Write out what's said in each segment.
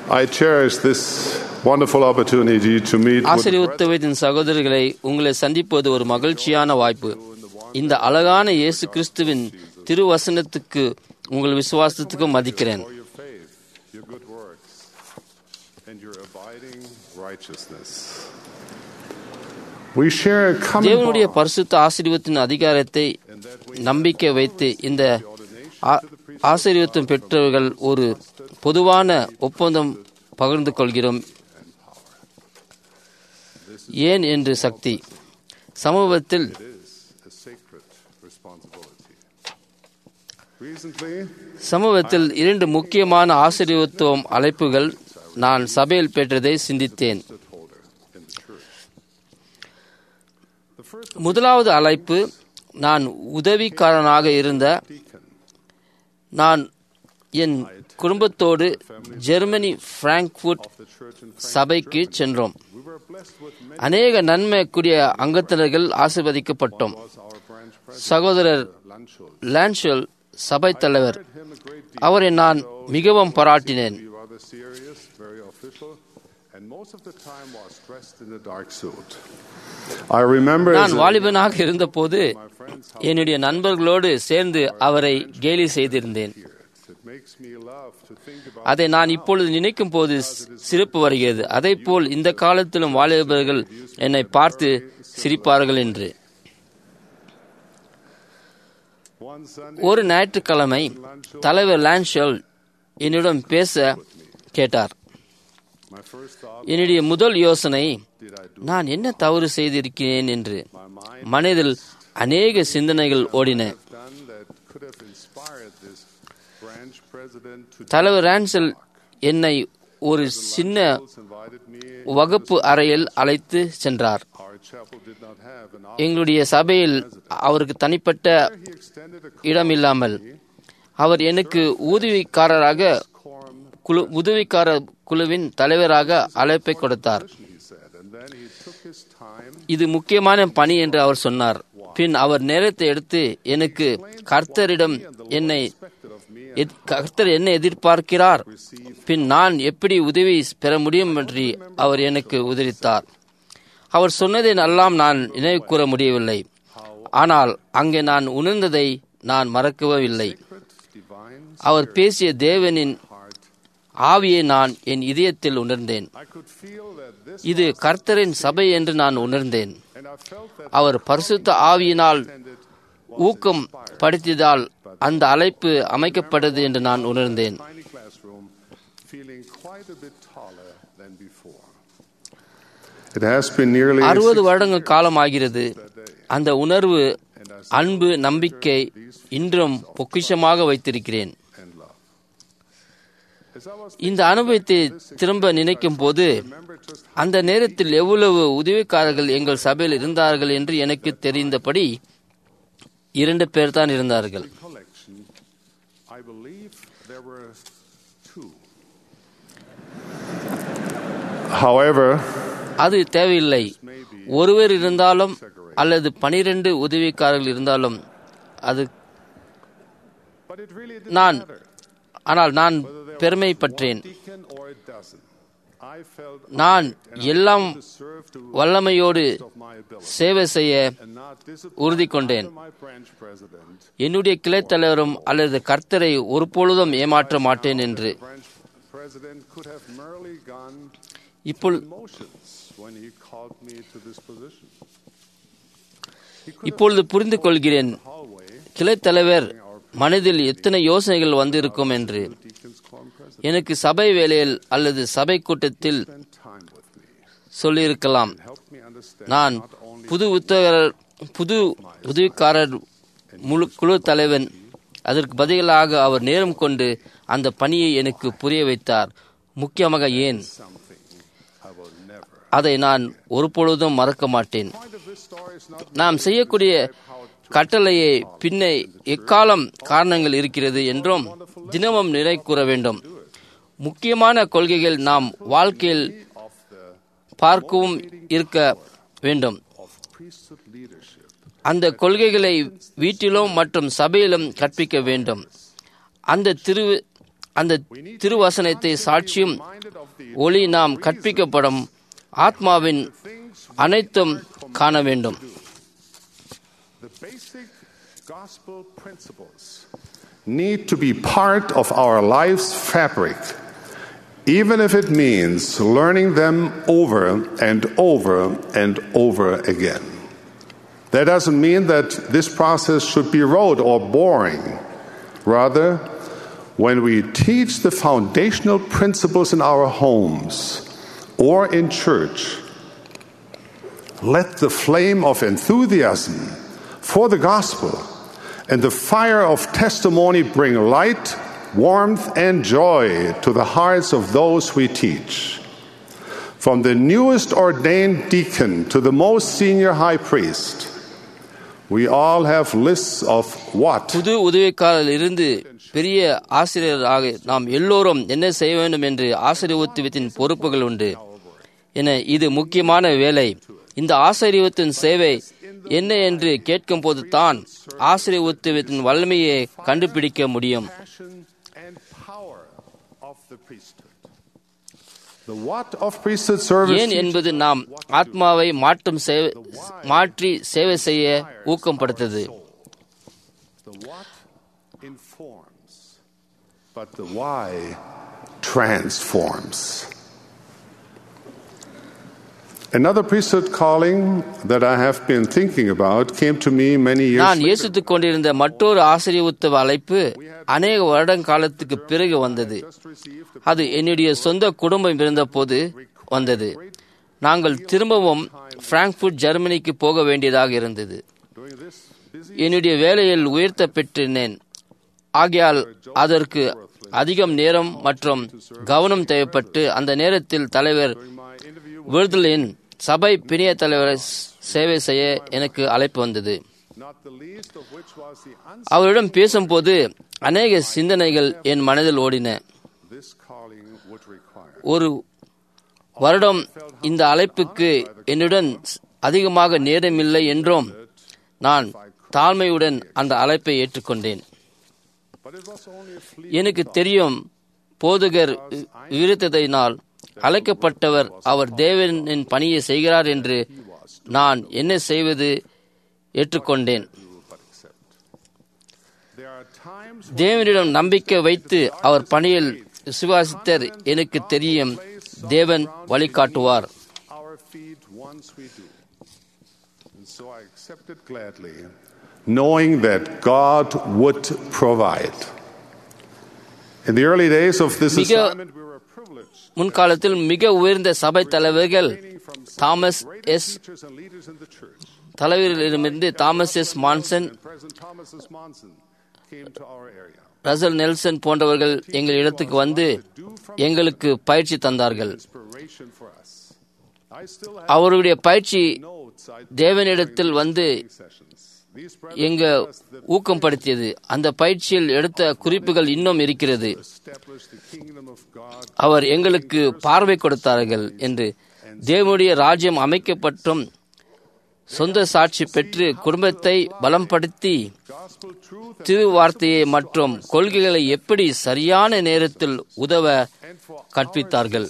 I cherish this wonderful opportunity to meet with ஆசீர்வதித்தவத்தின் சகோதரர்களை உங்களை சந்திப்பது ஒரு மகிழ்ச்சியான வாய்ப்பு. இந்த அழகான இயேசு கிறிஸ்துவின் திருவசனத்துக்கு உங்கள் விசுவாசத்துக்கு மதிக்கிறேன். your faith, your good works, and your abiding righteousness. We share a common தேவனுடைய bond பரிசுத்த ஆசீர்வாதத்தின் அதிகாரத்தை நம்பிக்கை வைத்து இந்த ஆசீர்வாதம் பெற்றவர்கள் ஒரு பொதுவான ஒப்பந்தம் பகிர்ந்து கொள்கிறோம். ஏன் என்று சக்தி சமூகத்தில் a sacred responsibility. Recently, சமூகத்தில் 2 முக்கியமான ஆசீர்வாதத்துவம் அழைப்புகள் நான் சபையில் பெற்றதை சிந்தித்தேன். முதலாவது அழைப்பு, நான் உதவிக்காரனாக இருந்த நான் என் குடும்பத்தோடு ஜெர்மனி பிராங்க்ஃபர்ட் சபைக்கு சென்றோம். அநேக நன்மைக்குரிய அங்கத்தினர்கள் ஆசீர்வதிக்கப்பட்டோம். சகோதரர் லான்ஷல் சபை தலைவர், அவரை நான் மிகவும் பாராட்டினேன். நான் வாலிபனாக இருந்தபோது என்னுடைய நண்பர்களோடு சேர்ந்து அவரை கேலி செய்திருந்தேன். அதை நான் இப்பொழுது நினைக்கும் போது சிரிப்பு வருகிறது. அதே போல் இந்த காலத்திலும் வாலிபர்கள் என்னை பார்த்து சிரிப்பார்கள் என்று. ஒரு ஞாயிற்றுக்கிழமை தலைவர் லான்ஷல் என்னிடம் பேச கேட்டார். என்னுடைய முதல் யோசனை, நான் என்ன தவறு செய்திருக்கிறேன் என்று. மனதில் அநேக சிந்தனைகள் ஓடின. தலைவர் லான்ஷல் என்னை ஒரு சின்ன வகுப்பு அறையில் அழைத்து சென்றார். எங்களுடைய சபையில் அவருக்கு தனிப்பட்ட இடம் இல்லாமல் அவர் எனக்கு உதவிக்கார குழுவின் தலைவராக அழைப்பை கொடுத்தார். இது முக்கியமான பணி என்று அவர் சொன்னார். பின் அவர் நேரத்தை எடுத்து எனக்கு கர்த்தர் என்ன எதிர்பார்க்கிறார், பின் நான் எப்படி உதவி பெற முடியும் என்று அவர் எனக்கு உதவித்தார். அவர் சொன்னதை எல்லாம் நான் நினைவு கூற முடியவில்லை. ஆனால் அங்கே நான் உணர்ந்ததை நான் மறக்கவே. அவர் பேசிய தேவனின் ஆவியை நான் என் இதயத்தில் உணர்ந்தேன். இது கர்த்தரின் சபை என்று நான் உணர்ந்தேன். அவர் பரிசுத்த ஆவியினால் ஊக்கம் படுத்தியதால் அந்த அழைப்பு அமைக்கப்பட்டது என்று நான் உணர்ந்தேன். 60 வருடங்கள் காலம் ஆகிறது. அந்த உணர்வு, அன்பு, நம்பிக்கை இன்றும் பொக்கிஷமாக வைத்திருக்கிறேன். இந்த அனுபவத்தை திரும்ப நினைக்கும் போது அந்த நேரத்தில் எவ்வளவு உதவிக்காரர்கள் எங்கள் சபையில் இருந்தார்கள் என்று எனக்கு தெரிந்தபடி 2 பேர் தான் இருந்தார்கள். However, அது தேவையில்லை. ஒருவர் இருந்தாலும் அல்லது 12 உதவிக்காரர்கள் இருந்தாலும் அது நான் பெருமைப்பட்டேன். நான் எல்லாம் வல்லமையோடு சேவை செய்ய உறுதி கொண்டேன். என்னுடைய கிளை தலைவரும் அல்லது கர்த்தரை ஒருபொழுதும் ஏமாற்ற மாட்டேன் என்று. இப்பொழுது புரிந்து கொள்கிறேன், கிளை தலைவர் மனதில் எத்தனை யோசனைகள் வந்திருக்கும் என்று. எனக்கு சபை வேலையில் அல்லது சபை கூட்டத்தில் சொல்லியிருக்கலாம், நான் புது உதவிக்காரர் குழு தலைவன். அதற்கு பதிலாக அவர் நேரம் கொண்டு அந்த பணியை எனக்கு புரிய வைத்தார். முக்கியமாக ஏன், அதை நான் ஒருபொழுதும் மறக்க மாட்டேன். நாம் செய்யக்கூடிய கட்டளையை பின்னே எக்காலம் காரணங்கள் இருக்கிறது என்றும் தினமும் நினை கூற வேண்டும். முக்கியமான கொள்கைகள் நாம் வாழ்க்கையில் பார்க்கவும் இருக்க வேண்டும். அந்த கொள்கைகளை வீட்டிலும் மற்றும் சபையிலும் கற்பிக்க வேண்டும். அந்த திருவசனத்தை சாட்சியும் ஒளி நாம் கற்பிக்கப்படும் ஆத்மாவின் அனைத்தும் காண வேண்டும். The basic gospel principles need to be part of our life's fabric, even if it means learning them over and over and over again. That doesn't mean that this process should be rote or boring. Rather, when we teach the foundational principles in our homes or in church, let the flame of enthusiasm for the gospel and the fire of testimony bring light, warmth, and joy to the hearts of those we teach. From the newest ordained deacon to the most senior high priest, we all have lists of what. புது உதவிக்காரர் இருந்து பெரிய ஆசிரியராக நாம் எல்லோரும் என்ன செய்ய வேண்டும் என்று ஆசீர்வாதத்தின் பொறுப்புகள் உண்டு என இது முக்கியமான வேலை. இந்த ஆசீர்வாதத்தின் சேவை என்ன என்று கேட்கும் போது தான் ஆசீர்வாதத்தின் வல்லமையை கண்டுபிடிக்க முடியும். ஏன் என்பது நாம் ஆத்மாவை மாற்றி சேவை செய்ய ஊக்கப்படுத்தது. But the why transforms. Another priesthood calling that I have been thinking about came to me many years நான் யோசித்துக் கொண்டிருந்த மற்றொரு ஆசீர்வாத அழைப்பு அநேக வருடங்காலத்துக்கு பிறகு வந்தது. அது என்னுடைய சொந்த குடும்பம் இருந்தபோது வந்தது. நாங்கள் திரும்பவும் பிராங்க்ஃபர்ட் ஜெர்மனிக்கு போக வேண்டியதாக இருந்தது. என்னுடைய வேலையில் உயர்த்த பெற்றினேன். ஆகையால் அதற்கு அதிகம் நேரம் மற்றும் கவனம் தேவைப்பட்டு அந்த நேரத்தில் தலைவர் விருதலின் சபை பிணைய தலைவரை சேவை செய்ய எனக்கு அழைப்பு வந்தது. அவரிடம் பேசும்போது அநேக சிந்தனைகள் என் மனதில் ஓடின. ஒரு வருடம் இந்த அழைப்புக்கு என்னுடன் அதிகமாக நேரமில்லை என்றும் நான் தாழ்மையுடன் அந்த அழைப்பை ஏற்றுக்கொண்டேன். எனக்கு தெரியும், போதகர் விருத்தத்தினால் அழைக்கப்பட்டவர் அவர் தேவனின் பணியை செய்கிறார் என்று நான் என்ன செய்வது ஏற்றுக்கொண்டேன். தேவனிடம் நம்பிக்கை வைத்து அவர் பணியில் விசுவாசித்தர். எனக்கு தெரியும், தேவன் வழிகாட்டுவார். Knowing that God would provide. In the early days of this assignment, we were privileged. முன்காலத்தில் மிக உயர்ந்த சபை தலைவர்கள் தாமஸ் எஸ் தலைவரிடமிருந்து Thomas S Monson, Russell Nelson போன்றவர்கள் எங்கள் இடத்துக்கு வந்து எங்களுக்கு பயிற்சி தந்தார்கள். அவருடைய பயிற்சி தேவனிடத்தில் வந்து எங்க ஊக்கப்படுத்தியது. அந்த பயிற்சியில் எடுத்த குறிப்புகள் இன்னும் இருக்கிறது. அவர் எங்களுக்கு பார்வை கொடுத்தார்கள் என்று தேவனுடைய ராஜ்யம் அமைக்கப்பட்டும் சொந்த சாட்சி பெற்று குடும்பத்தை பலப்படுத்தி திருவார்த்தையை மற்றும் கொள்கைகளை எப்படி சரியான நேரத்தில் உதவ கற்பித்தார்கள்.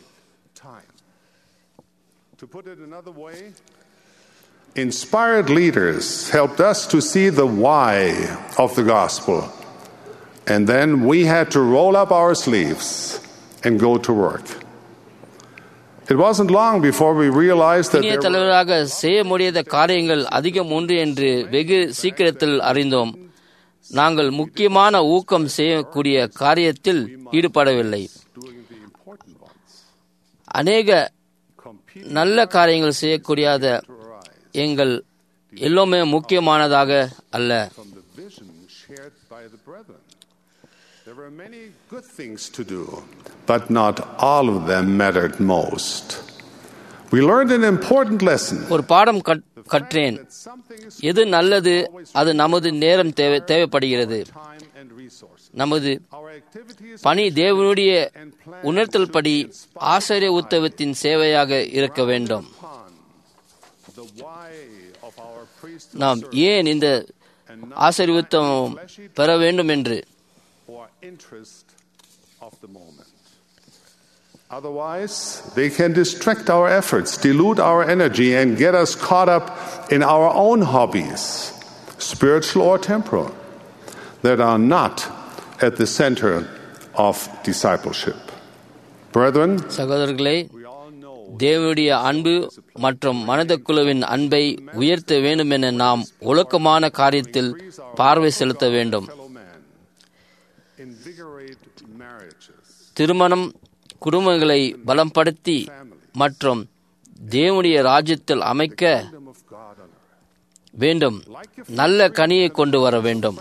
Inspired leaders helped us to see the why of the gospel, and then we had to roll up our sleeves and go to work. It wasn't long before we realized that தலைவராக செய்ய முடியாத காரியங்கள் அதிகம் உண்டு என்று வெகு சீக்கிரத்தில் அறிந்தோம். நாங்கள் முக்கியமான ஊக்கம் செய்யக்கூடிய காரியத்தில் ஈடுபடவில்லை. அநேக நல்ல காரியங்கள் செய்யக்கூடியாத எங்கள் எல்லோருமே முக்கியமானதாக அல்ல. There were many good things to do, but not all of them mattered most. We learned an important lesson. ஒரு பாடம் கற்றேன். எது நல்லது அது நமது நேரம் தேவைப்படுகிறது. நமது பணி தேவனுடைய உணர்த்தல் படி ஆசிரிய உத்தவத்தின் சேவையாக இருக்க வேண்டும். நாம் ஏன் இந்த ஆசீர்வாதம் பெற வேண்டும் என்று of the moment. Otherwise, they can distract our efforts, dilute our energy, and get us caught up in our own hobbies, spiritual or temporal, that are not at the center of discipleship. Brethren, சகோதரர்களே, தேவனுடைய அன்பு மற்றும் மனித குழுவின் அன்பை உயர்த்த வேண்டும் என நாம் ஒழுக்கமான காரியத்தில் பார்வை செலுத்த வேண்டும். திருமணம் குடும்பங்களை பலப்படுத்தி மற்றும் தேவனுடைய ராஜ்யத்தில் அமைக்க வேண்டும். நல்ல கனியை கொண்டு வர வேண்டும்.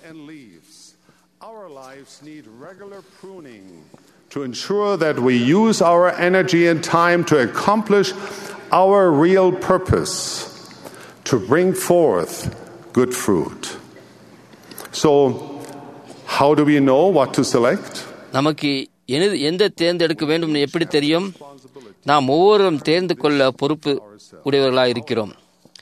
To ensure that we use our energy and time to accomplish our real purpose, to bring forth good fruit. So, how do we know what to select? நமக்கு எந்த தேர்ந்தெடுக்க வேண்டும் எப்படி தெரியும்? நாம் ஒவ்வொருவரும் தேர்ந்து கொள்ள பொறுப்பு உடையவர்களாக இருக்கிறோம்.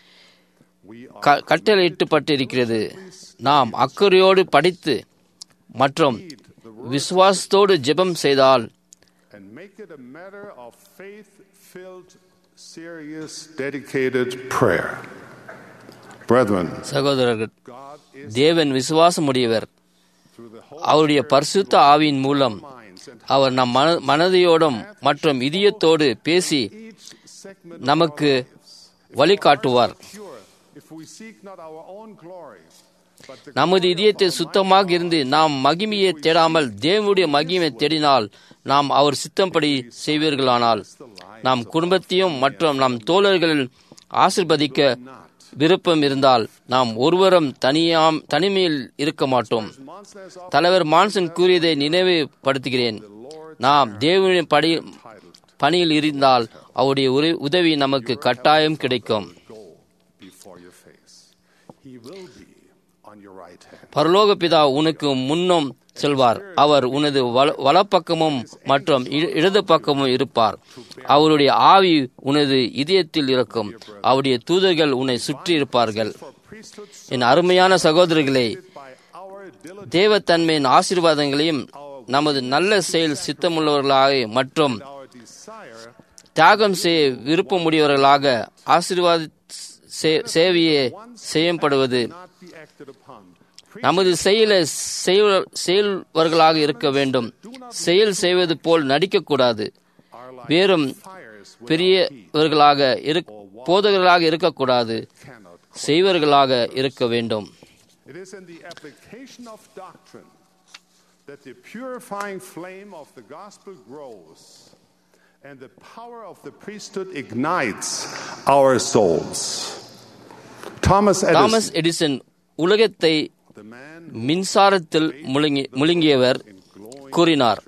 கட்டளையிட்டுப்பட்டிருக்கிறது. நாம் அக்கறையோடு படித்து மற்றும் விசுவாசத்தோடு ஜெபம் செய்தால் சகோதரர்கள், தேவன் விசுவாசமுடையவர். அவருடைய பரிசுத்த ஆவியின் மூலம் அவர் நம் மனதையோடும் மற்றும் இதயத்தோடு பேசி நமக்கு வழிகாட்டுவார். நமது இதயத்தை சுத்தமாக இருந்து நாம் மகிமையை தேடாமல் தேவனுடைய மகிமையை தேடினால் நாம் அவர் சித்தம்படி செய்வீர்களானால் நாம் குடும்பத்தையும் மற்றும் நம் தோழர்களில் ஆசீர்வதிக்க விருப்பம் இருந்தால் நாம் ஒருவரும் தனிமையில் இருக்க மாட்டோம். தலைவர் மான்சன் கூறியதை நினைவுபடுத்துகிறேன். நாம் தேவனுடைய பணியில் இருந்தால் அவருடைய உதவி நமக்கு கட்டாயம் கிடைக்கும். பரலோக பிதா உனக்கு முன்னும் செல்வார். அவர் உனது வலப்பக்கமும் மற்றும் இடது பக்கமும் இருப்பார். அவருடைய ஆவி உனது இதயத்தில் இருக்கும். அவருடைய தூதர்கள் உன்னை சுற்றி இருப்பார்கள். என் அருமையான சகோதரர்களே, தேவத்தன்மையின் ஆசீர்வாதங்களையும் நமது நல்ல செயல் சித்தமுள்ளவர்களாக மற்றும் தியாகம் செய்ய விருப்பமுடையவர்களாக ஆசீர்வாத சேவையை செய்யப்படுவது நமது செயல்வர்களாக இருக்க வேண்டும். செயல் செய்வது போல் நடிக்கக்கூடாது. வேறும் பெரியவர்களாக போதகர்களாக இருக்கக்கூடாது. செய்வர்களாக இருக்க வேண்டும். And the power of the priesthood ignites our souls. Thomas Edison உலகத்தை மின்சாரத்தில் முழுங்கியவர் கூறினார்,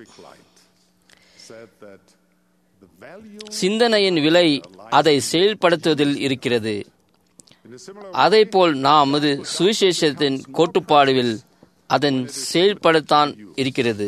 சிந்தனையின் விலை அதை செயல்படுத்துவதில் இருக்கிறது. அதேபோல் நமது சுவிசேஷத்தின் கோட்பாடுவில் அதன் செயல்படுத்தான் இருக்கிறது.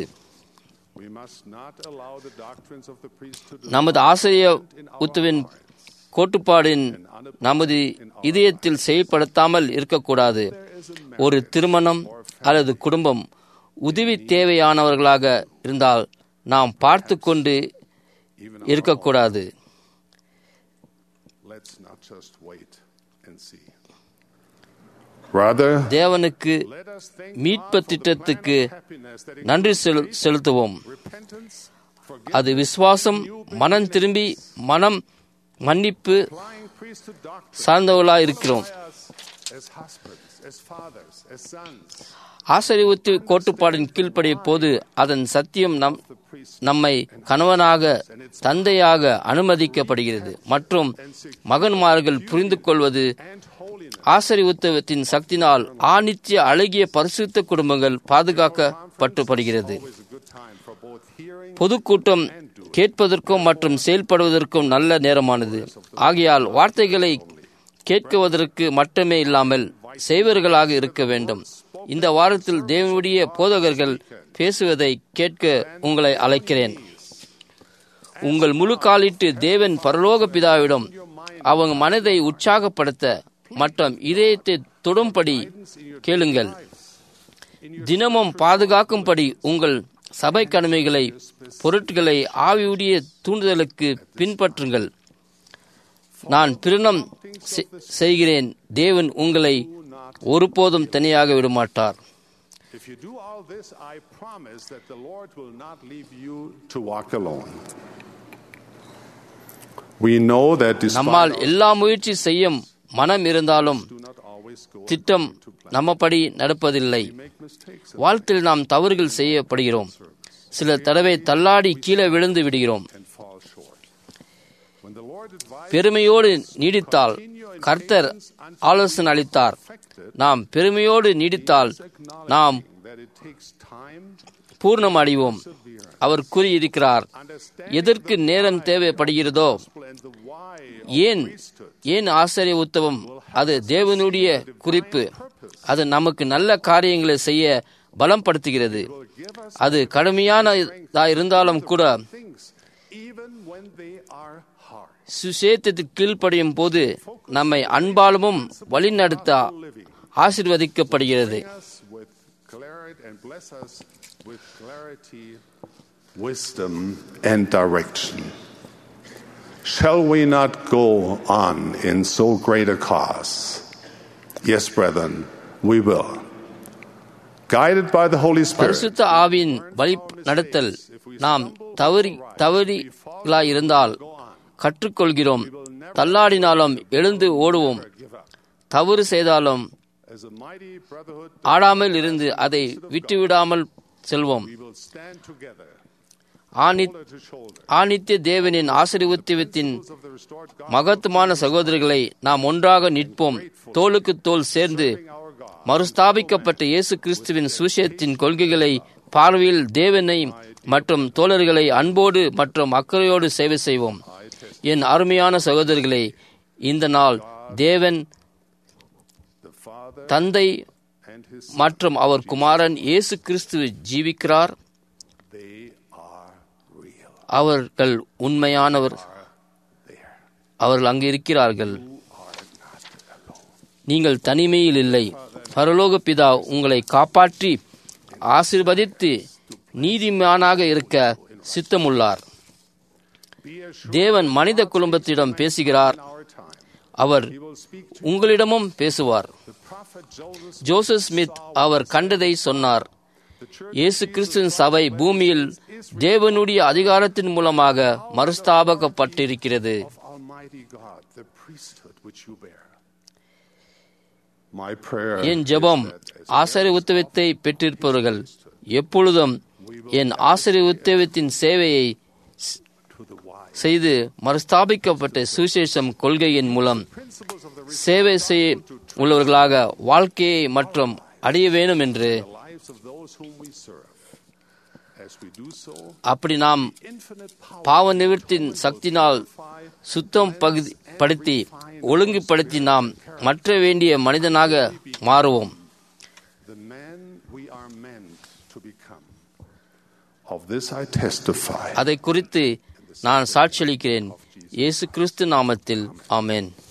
நமது ஆசிரியத்துவின் கோட்பாடின் நமது இதயத்தில் செயல்படுத்தாமல் இருக்கக்கூடாது. ஒரு திருமணம் அல்லது குடும்பம் உதவி தேவையானவர்களாக இருந்தால் நாம் பார்த்து கொண்டு இருக்கக்கூடாது. தேவனுக்கு மீட்பு திட்டத்துக்கு நன்றி செலுத்துவோம். அது விசுவாசம், மனம் திரும்பி மனம் மன்னிப்பு சார்ந்தவர்களாக இருக்கிறோம். ஆசரிவுத்து கோட்பாடின் கீழ்ப்படிய போது அதன் சத்தியம் நம்மை கணவனாக தந்தையாக அனுமதிக்கப்படுகிறது மற்றும் மகன்மார்கள் புரிந்து கொள்வது ஆசரிவுத்தவத்தின் சக்தினால் ஆநித்திய அழகிய பரிசுத்த குடும்பங்கள் பாதுகாக்கப்பட்டுப்படுகிறது. பொதுக்கூட்டம் கேட்பதற்கும் மற்றும் செயல்படுவதற்கும் நல்ல நேரமானது. ஆகையால் வார்த்தைகளை கேட்குவதற்கு மட்டுமே இல்லாமல் செய்வர்களாக இருக்க வேண்டும். இந்த வாரத்தில் தேவனுடைய போதகர்கள் பேசுவதை கேட்க உங்களை அழைக்கிறேன். உங்கள் முழு காலிட்டு தேவன் பரலோக பிதாவிடம் அவங்க மனதை உற்சாகப்படுத்த மற்றும் இதயத்தை தொடும்படி கேளுங்கள். தினமும் பாதுகாக்கும்படி உங்கள் சபை கடமைகளை, பொருட்களை ஆவியுடைய தூண்டுதலுக்கு பின்பற்றுங்கள். நான் பிரனம் செய்கிறேன், தேவன் உங்களை ஒருபோதும் தனியாக விடமாட்டார். If you do all this, I promise that the Lord will not leave you to walk alone. We know that நம்மால் எல்லா முயற்சி செய்ய மனம் இருந்தாலும் திட்டம் நம்மபடி நடப்பதில்லை. வாழ்க்கையில் நாம் தவறுகள் செய்யப்படுகிறோம். சில தடவை தள்ளாடி கீழே விழுந்து விடுகிறோம். பெருமையோடு நீடித்தால், கர்த்தர் ஆலோசனை அளித்தார், நாம் பெருமையோடு நீடித்தால் நாம் பூர்ணம் அடைவோம். அவர் கூறியிருக்கிறார், எதற்கு நேரம் தேவைப்படுகிறதோ, ஏன் ஆசிரிய உத்தவம், அது தேவனுடைய குறிப்பு. அது நமக்கு நல்ல காரியங்களை செய்ய பலம் படுத்துகிறது. அது கடுமையானதா இருந்தாலும் கூட சுசேதத்துக்கு கீழ்ப்படியும் போது நம்மை அன்பாலும் வழிநடத்த ஆசீர்வதிக்கப்படுகிறது. Wisdom and direction. Shall we not go on in so great a cause? Yes, brethren, we will. Guided by the Holy Spirit. பரிசுத்த ஆவியின் வழி நடத்தல் நாம் தவறிகளாய் இருந்தால் கற்றுக்கொள்கிறோம். தள்ளாடினாலும் எழுந்து ஓடுவோம். தவறு செய்தாலும் ஆடாமல் இருந்து அதை விட்டுவிடாமல் செல்வோம். ஆனித்திய தேவனின் ஆசீர்வாதத்தின் மகத்துவமான சகோதரர்களை நாம் ஒன்றாக நிற்போம். தோளுக்கு தோள் சேர்ந்து மறுஸ்தாபிக்கப்பட்ட இயேசு கிறிஸ்துவின் சுவிசேஷத்தின் கொள்கைகளை பார்வையில் தேவனை மற்றும் தோழர்களை அன்போடு மற்றும் அக்கறையோடு சேவை செய்வோம். என் அருமையான சகோதரர்களே, இந்த நாள் தேவன் தந்தை மற்றும் அவர் குமாரன் இயேசு கிறிஸ்து ஜீவிக்கிறார். அவர்கள் உண்மையானவர். அவர்கள் அங்கு இருக்கிறார்கள். நீங்கள் தனிமையில் இல்லை. பரலோக பிதா உங்களை காப்பாற்றி ஆசீர்வதித்து நீதிமானாக இருக்க சித்தமுள்ளார். தேவன் மனித குடும்பத்திடம் பேசுகிறார். அவர் உங்களிடமும் பேசுவார். ஜோசப் ஸ்மித் அவர் கண்டதை சொன்னார். இயேசு கிறிஸ்துவின் சபை பூமியில் தேவனுடைய அதிகாரத்தின் மூலமாக மறுஸ்தாபக்கப்பட்டிருக்கிறது. என் ஜெபம், ஆசிரிய உத்தவத்தை பெற்றிருப்பவர்கள் எப்பொழுதும் என் ஆசிரிய உத்தவத்தின் சேவையை செய்து மறுஸ்தாபிக்கப்பட்ட சுவிசேஷம் கொள்கையின் மூலம் சேவை செய்ய உள்ளவர்களாக வாழ்க்கையை மற்றும் அடைய வேண்டும் என்று, அப்படி நாம் பாவ நிவர்த்தியின் சக்தினால் சுத்தம் படுத்தி ஒழுங்குபடுத்தி நாம் மற்ற வேண்டிய மனிதனாக மாறுவோம். அதை குறித்து நான் சாட்சியளிக்கிறேன். இயேசு கிறிஸ்து நாமத்தில் ஆமென்.